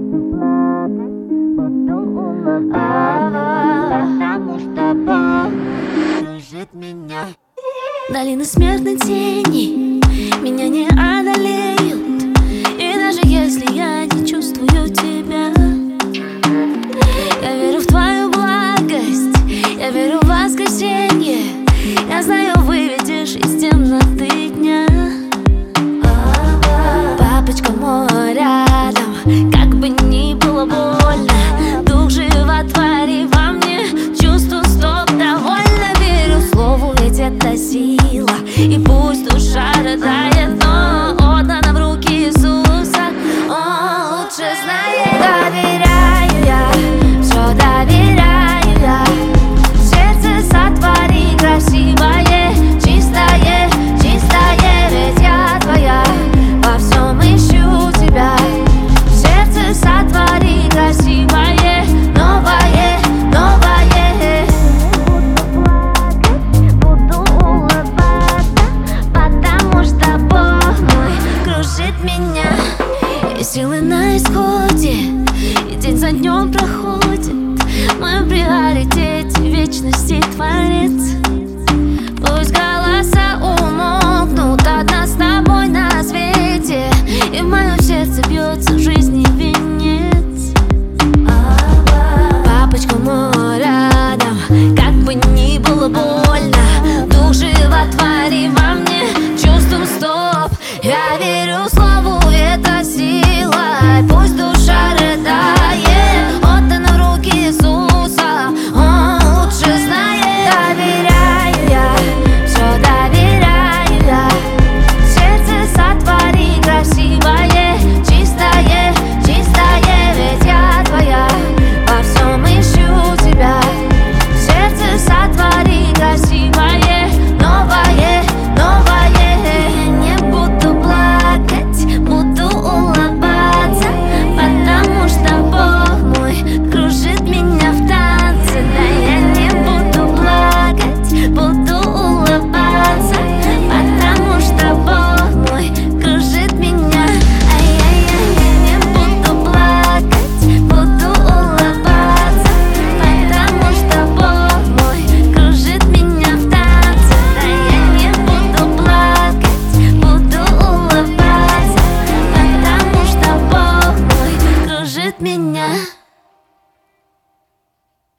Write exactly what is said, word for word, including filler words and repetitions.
Потому что боль кружит меня. Долины смертной тени меня не одолеют. И даже если я не чувствую тебя, я верю в твою благость, я верю в воскресенье. Я знаю, выведешь из темноты дня. Папочка мой рядом, как бы ни было больно, дух животвори во мне, чувствую, стоп, довольно. Верю слову, ведь это сила, и пусть душа рыдает, но отдана в руки Иисуса. Он лучше знает. Доверяю я, все доверяю я. Сердце сотвори красивое, чистое, чистое, ведь я твоя, во всем ищу тебя. Сердце сотвори красивое, новое, новое. Буду улыбаться, потому что Бог мой кружит меня. И силы на исходе, и день за днем проходит. В моем приоритете вечности Творец. Пусть голоса умолкнут, одна с тобой на свете, и в моем сердце бьется жизни венец. Папочка мой рядом, как бы ни было больно, дух животвори во мне, чувствую сто.